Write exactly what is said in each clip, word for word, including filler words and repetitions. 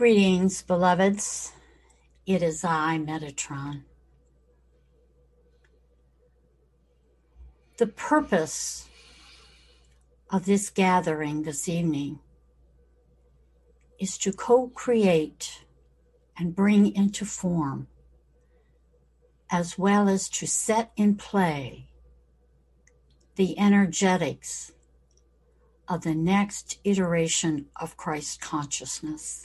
Greetings, beloveds. It is I, Metatron. The purpose of this gathering this evening is to co-create and bring into form, as well as to set in play the energetics of the next iteration of Christ consciousness.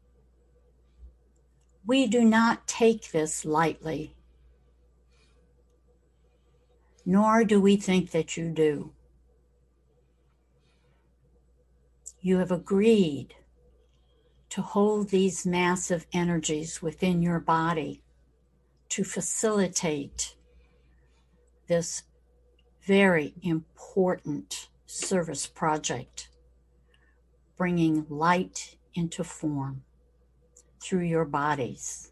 We do not take this lightly, nor do we think that you do. You have agreed to hold these massive energies within your body to facilitate this very important service project, bringing light into form through your bodies,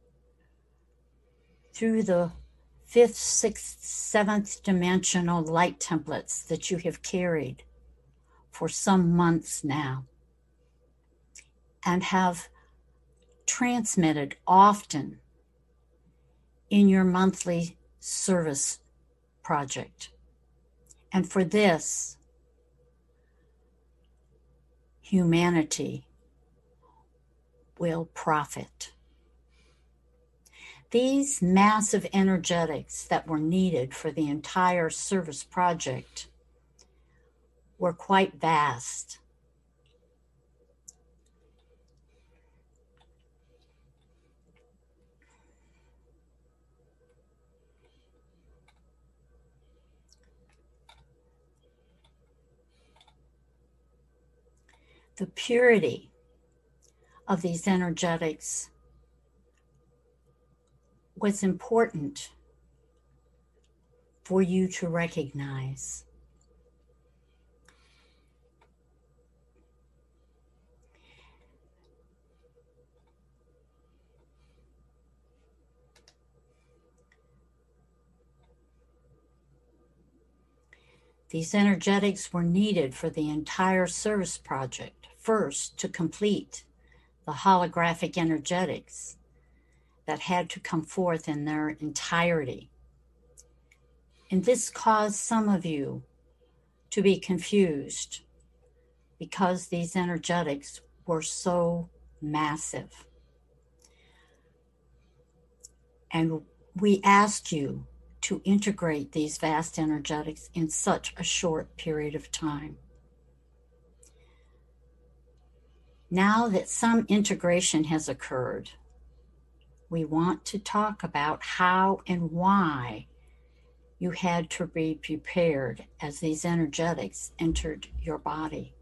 through the fifth, sixth, seventh dimensional light templates that you have carried for some months now and have transmitted often in your monthly service project. And for this, humanity will profit. These massive energetics that were needed for the entire service project were quite vast. The purity of these energetics was important for you to recognize. These energetics were needed for the entire service project. First, to complete the holographic energetics that had to come forth in their entirety. And this caused some of you to be confused because these energetics were so massive. And we asked you to integrate these vast energetics in such a short period of time. Now that some integration has occurred, we want to talk about how and why you had to be prepared as these energetics entered your body.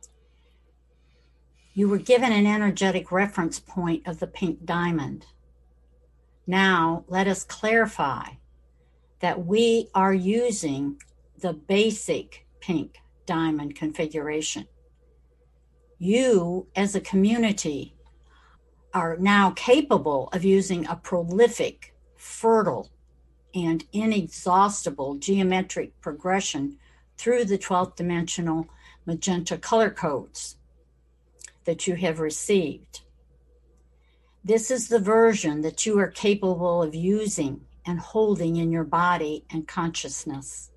You were given an energetic reference point of the pink diamond. Now, let us clarify that we are using the basic pink diamond configuration. You, as a community, are now capable of using a prolific, fertile, and inexhaustible geometric progression through the twelfth dimensional magenta color codes that you have received. This is the version that you are capable of using and holding in your body and consciousness.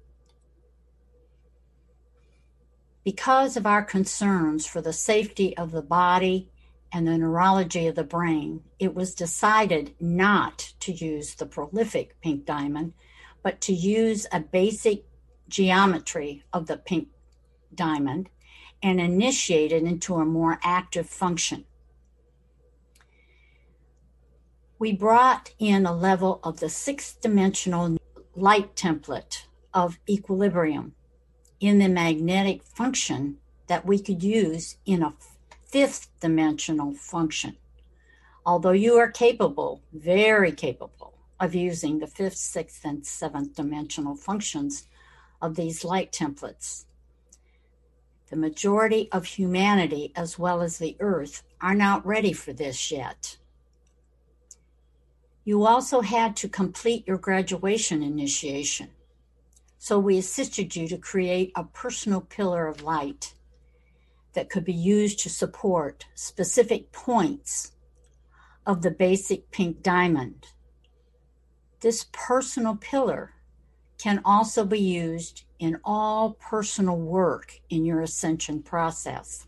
Because of our concerns for the safety of the body and the neurology of the brain, it was decided not to use the prolific pink diamond, but to use a basic geometry of the pink diamond and initiate it into a more active function. We brought in a level of the sixth dimensional light template of equilibrium in the magnetic function that we could use in a fifth dimensional function. Although you are capable, very capable, of using the fifth, sixth, and seventh dimensional functions of these light templates, the majority of humanity, as well as the earth, are not ready for this yet. You also had to complete your graduation initiation. So we assisted you to create a personal pillar of light that could be used to support specific points of the basic pink diamond. This personal pillar can also be used in all personal work in your ascension process.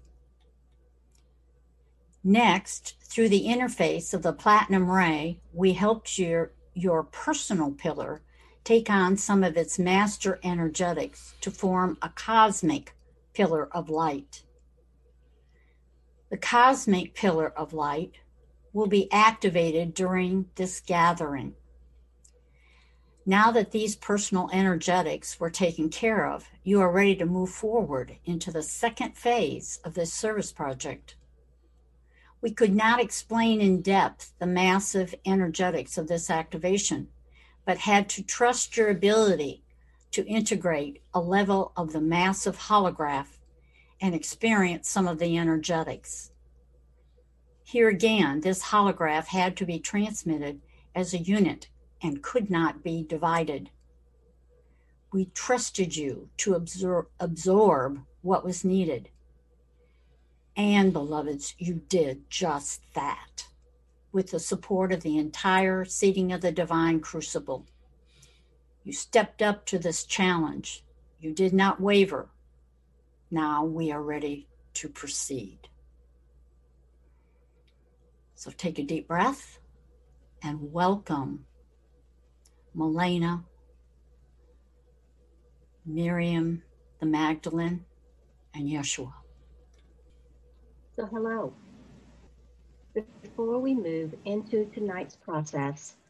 Next, through the interface of the platinum ray, we helped your, your personal pillar take on some of its master energetics to form a cosmic pillar of light. The cosmic pillar of light will be activated during this gathering. Now that these personal energetics were taken care of, you are ready to move forward into the second phase of this service project. We could not explain in depth the massive energetics of this activation, but had to trust your ability to integrate a level of the massive holograph and experience some of the energetics. Here again, this holograph had to be transmitted as a unit and could not be divided. We trusted you to absorb, absorb what was needed. And, beloveds, you did just that, with the support of the entire seating of the Divine Crucible. You stepped up to this challenge. You did not waver. Now we are ready to proceed. So take a deep breath and welcome Milena, Miriam the Magdalene, and Yeshua. So hello. Before we move into tonight's process,